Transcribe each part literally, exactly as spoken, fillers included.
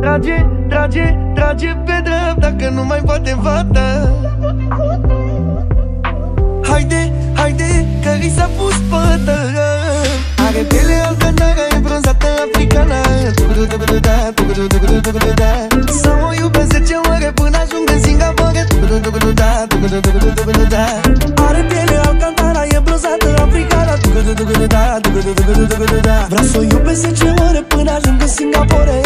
Trage, trage, trage pe dreapta, dacă nu mai poate fata. Haide, haide, că i s-a pus pătă. Are piele alcantară, e bronzată africană. Să mă iubesc zece ore până ajung în Singapore. Are piele alcantară, e bronzată africană. Vreau să o iubesc zece ore până ajung în Singapore.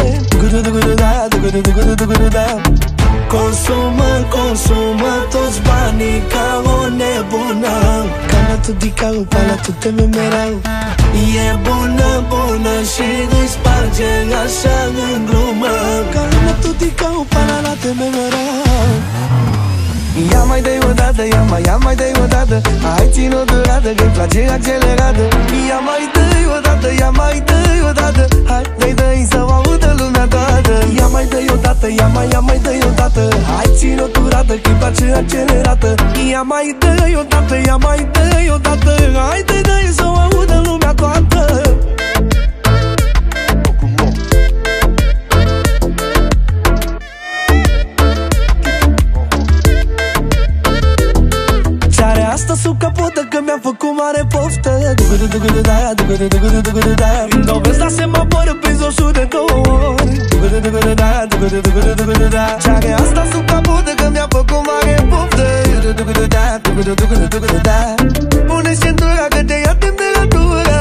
Consumă, consumă toți banii ca o nebună. Cana tu di cau, pala tu te memerau. E bună, bună și îi sparge așa în glumă. Cana tu di cau, pala la te memerau. Ia mai dă-i odată, ia mai, ia mai dă-i odată. Hai țin-o durată, că-i place accelerată. Ia mai dă-i odată, ia mai dă-i odată. Hai, dă-i, dă-i să o audă lumea toată. Ia mai dă-i odată, ia mai, ia mai dă-i odată. Hai țin-o durată, că-i place accelerată. Ia mai dă-i odată, ia mai dă-i odată. Hai, dă-i, dă-i să o audă lumea toată. Asta sub capotă că mi-a făcut mare poftă. Când o vezi la semaforă prins o sută de două ori. Ce-are asta sub capotă că mi-a făcut mare poftă. Pune centura că te ia temperatura.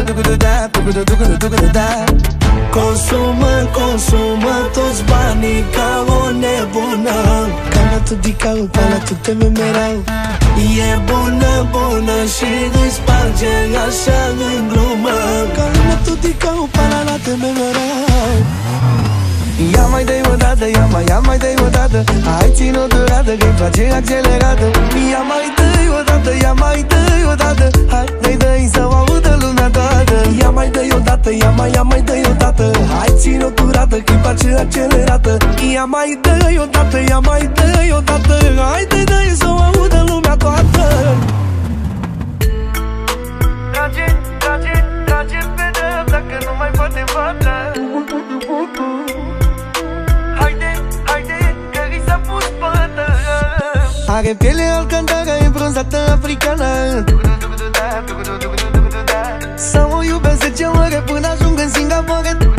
Consumă, consumă toți banii ca o nebună. Cana tu di cau, pala tu te memerau. E bună, bună și îi sparge așa în glumă. Cana tu di cau, pala la te memerau. Ia mai dă-i odată, ia mai, ia mai dă-i odată. Hai țin-o durată, că-i place accelerată. Ia mai dă-i odată, ia mai dă-i odată. Hai, dă-i, dă-i să o audă lumea toată. Ia mai dă-i odată, ia mai, ia mai dă-i odată. Hai țin-o durată, că-i place accelerată. Ia mai dă-i odată, ia mai dă-i odată. Hai, dă-i, dă-i să o audă lumea toată. Trage, trage, trage pe dreapta, că nu mai poate fata. Are piele alcantară, e bronzată africană. Să mă iubesc zece ore până ajung în Singapore.